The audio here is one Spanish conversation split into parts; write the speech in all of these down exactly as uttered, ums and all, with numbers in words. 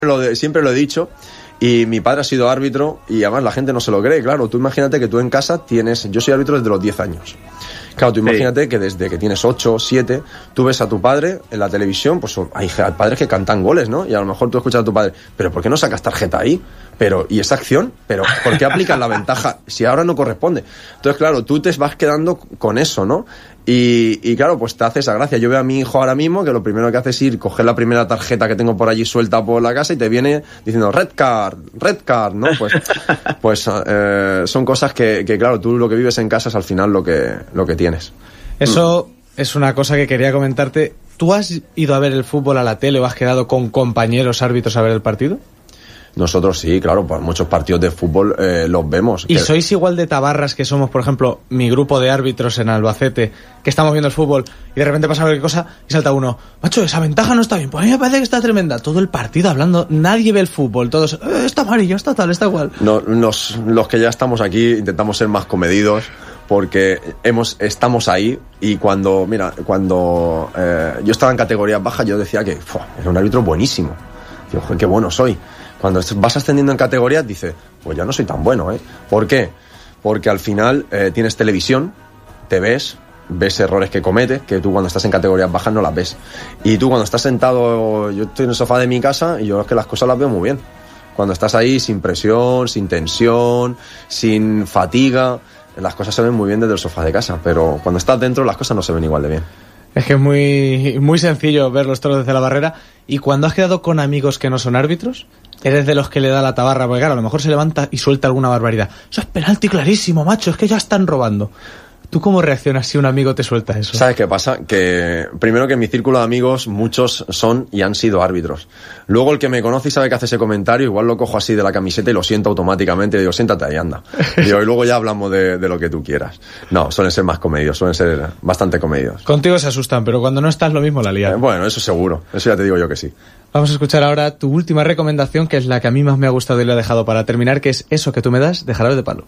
lo, de, siempre lo he dicho. Y mi padre ha sido árbitro y además la gente no se lo cree, claro. Tú imagínate que tú en casa tienes... Yo soy árbitro desde los diez años. Claro, tú imagínate sí. que desde que tienes ocho, siete, tú ves a tu padre en la televisión, pues hay padres que cantan goles, ¿no? Y a lo mejor tú escuchas a tu padre, ¿pero por qué no sacas tarjeta ahí? Pero, ¿y esa acción? ¿Pero por qué aplicas la ventaja si ahora no corresponde? Entonces, claro, tú te vas quedando con eso, ¿no? Y, y claro, pues te hace esa gracia. Yo veo a mi hijo ahora mismo que lo primero que hace es ir, coger la primera tarjeta que tengo por allí suelta por la casa y te viene diciendo red card, red card, ¿no? Pues, pues eh, son cosas que, que, claro, tú lo que vives en casa es al final lo que, lo que tienes. Eso mm. es una cosa que quería comentarte. ¿Tú has ido a ver el fútbol a la tele o has quedado con compañeros árbitros a ver el partido? Nosotros sí, claro, pues muchos partidos de fútbol eh, los vemos. ¿Y que... sois igual de tabarras que somos, por ejemplo, mi grupo de árbitros en Albacete, que estamos viendo el fútbol y de repente pasa cualquier cosa y salta uno, macho, esa ventaja no está bien, pues a mí me parece que está tremenda, todo el partido hablando, nadie ve el fútbol, todos, eh, está amarillo, está tal, está igual. No, nos, los que ya estamos aquí intentamos ser más comedidos porque hemos, estamos ahí y cuando, mira, cuando eh, yo estaba en categorías bajas yo decía que era un árbitro buenísimo, digo, joder, qué bueno soy. Cuando vas ascendiendo en categorías, dices, pues ya no soy tan bueno, ¿eh? ¿Por qué? Porque al final eh, tienes televisión, te ves, ves errores que cometes, que tú cuando estás en categorías bajas no las ves. Y tú cuando estás sentado, yo estoy en el sofá de mi casa y yo es que las cosas las veo muy bien. Cuando estás ahí sin presión, sin tensión, sin fatiga, las cosas se ven muy bien desde el sofá de casa. Pero cuando estás dentro, las cosas no se ven igual de bien. Es que es muy, muy sencillo ver los toros desde la barrera. Y cuando has quedado con amigos que no son árbitros, eres de los que le da la tabarra, porque claro, a lo mejor se levanta y suelta alguna barbaridad. Eso es penalti clarísimo, macho, es que ya están robando. ¿Tú cómo reaccionas si un amigo te suelta eso? ¿Sabes qué pasa? Que primero que en mi círculo de amigos muchos son y han sido árbitros. Luego el que me conoce y sabe que hace ese comentario, igual lo cojo así de la camiseta y lo siento automáticamente. Y digo, siéntate ahí, anda. Digo, y luego ya hablamos de, de lo que tú quieras. No, suelen ser más comedios, suelen ser bastante comedios. Contigo se asustan, pero cuando no estás lo mismo la lían. Eh, bueno, eso seguro. Eso ya te digo yo que sí. Vamos a escuchar ahora tu última recomendación, que es la que a mí más me ha gustado y la he dejado para terminar, que es Eso que tú me das, de Jarabe de Palo.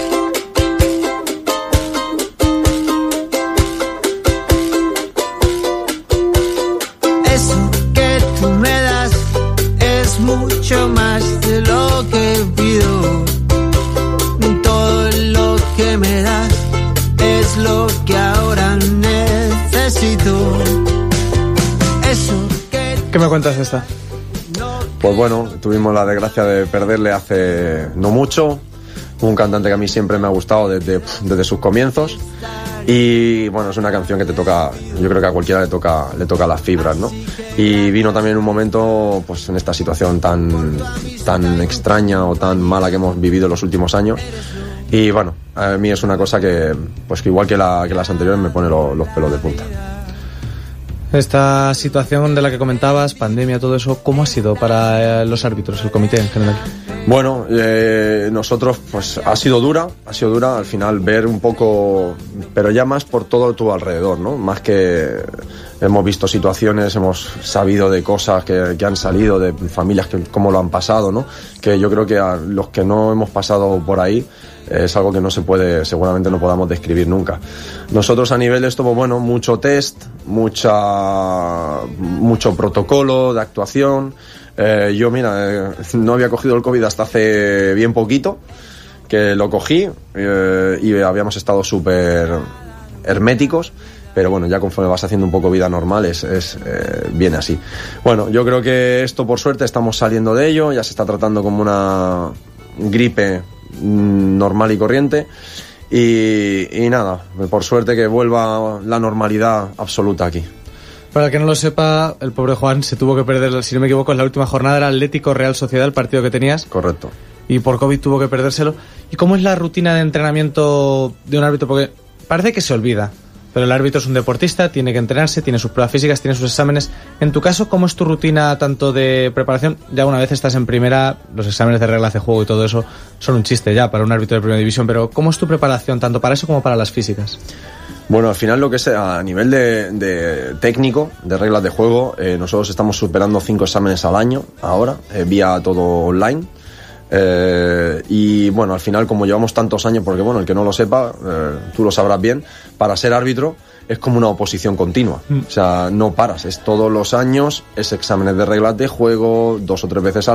Eso que tú me das es mucho más de lo que pido. Todo lo que me das es lo que ahora necesito. Eso. ¿Qué me cuentas de esta? Pues bueno, tuvimos la desgracia de perderle hace no mucho. Un cantante que a mí siempre me ha gustado desde, desde sus comienzos. Y bueno, es una canción que te toca, yo creo que a cualquiera le toca, le toca las fibras, ¿no? Y vino también en un momento, pues en esta situación tan, tan extraña o tan mala que hemos vivido en los últimos años. Y bueno, a mí es una cosa que, pues que igual que, la, que las anteriores me pone lo, los pelos de punta. Esta situación de la que comentabas, pandemia, todo eso, ¿cómo ha sido para los árbitros, el comité en general? Bueno, eh, nosotros, pues ha sido dura, ha sido dura al final ver un poco, pero ya más por todo tu alrededor, ¿no? Más que hemos visto situaciones, hemos sabido de cosas que, que han salido, de familias que cómo lo han pasado, ¿no? Que yo creo que a los que no hemos pasado por ahí, es algo que no se puede, seguramente no podamos describir nunca. Nosotros a nivel de esto, pues bueno, mucho test, mucha, mucho protocolo de actuación. Eh, yo, mira, eh, no había cogido el COVID hasta hace bien poquito, que lo cogí eh, y habíamos estado súper herméticos. Pero bueno, ya conforme vas haciendo un poco vida normal, es, es eh, viene así. Bueno, yo creo que esto, por suerte, estamos saliendo de ello. Ya se está tratando como una gripe normal y corriente y, y nada, por suerte que vuelva la normalidad absoluta aquí. Para el que no lo sepa, el pobre Juan se tuvo que perder, si no me equivoco, en la última jornada era Atlético Real Sociedad, el partido que tenías. Correcto. Y por COVID tuvo que perdérselo. ¿Y cómo es la rutina de entrenamiento de un árbitro? Porque parece que se olvida, pero el árbitro es un deportista, tiene que entrenarse, tiene sus pruebas físicas, tiene sus exámenes. En tu caso, ¿cómo es tu rutina tanto de preparación? Ya una vez estás en primera, los exámenes de reglas de juego y todo eso son un chiste ya para un árbitro de primera división, pero ¿cómo es tu preparación tanto para eso como para las físicas? Bueno, al final lo que es a nivel de, de técnico, de reglas de juego, eh, nosotros estamos superando cinco exámenes al año ahora, eh, vía todo online. Eh, y bueno, al final como llevamos tantos años, porque bueno, el que no lo sepa, eh, tú lo sabrás bien, para ser árbitro es como una oposición continua. Mm. O sea, no paras, es todos los años, es exámenes de reglas de juego, dos o tres veces al